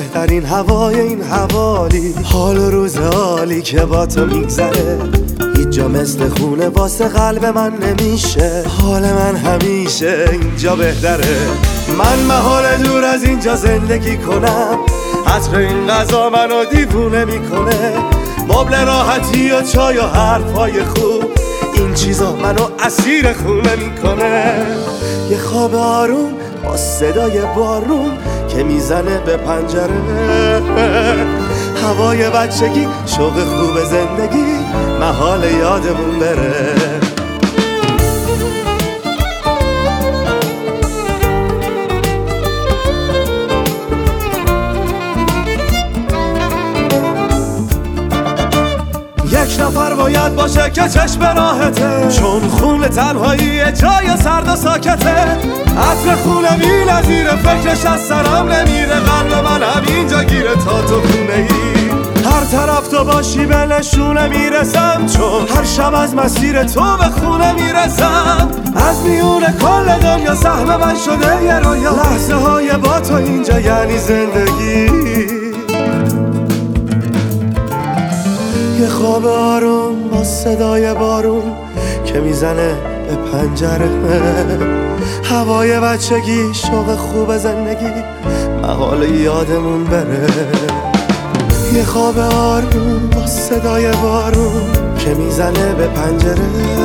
بهترین هوای این حوالی، حال و روز عالی که با تو میگذره، هیچ جا مثل خونه واسه قلب من نمیشه. حال من همیشه اینجا بهتره، من محال دور از اینجا زندگی کنم. عطر این غذا منو دیوونه میکنه، مبل راحتی و چای و حرفای خوب، این چیزا منو اسیر خونه میکنه. یه خواب آروم با صدای بارون که میزنه به پنجره، هوای بچگی، شوق خوب زندگی، محال یادمون بره. یک نفر باید باشه که چشم راحته، چون خون تنهایی جای سرد و ساکته. عطر خونه بی نظیره، فکرش از سرم نمیره، قلب من همینجا گیره تا تو خونه ای. هر طرف تو باشی به نشونه میرسم، چون هر شب از مسیر تو به خونه میرسم. از میون کل دنیا سهم من شده یه رویا، لحظه های با تو اینجا یعنی زندگی. یه خواب آروم با صدای بارون که میزنه به پنجره، هوای بچگی، شوق خوب زندگی، محال یادمون بره. یه خواب آروم با صدای بارون که میزنه به پنجره،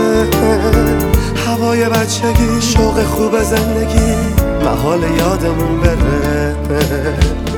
هوای بچگی، شوق خوب زندگی، محال یادمون بره.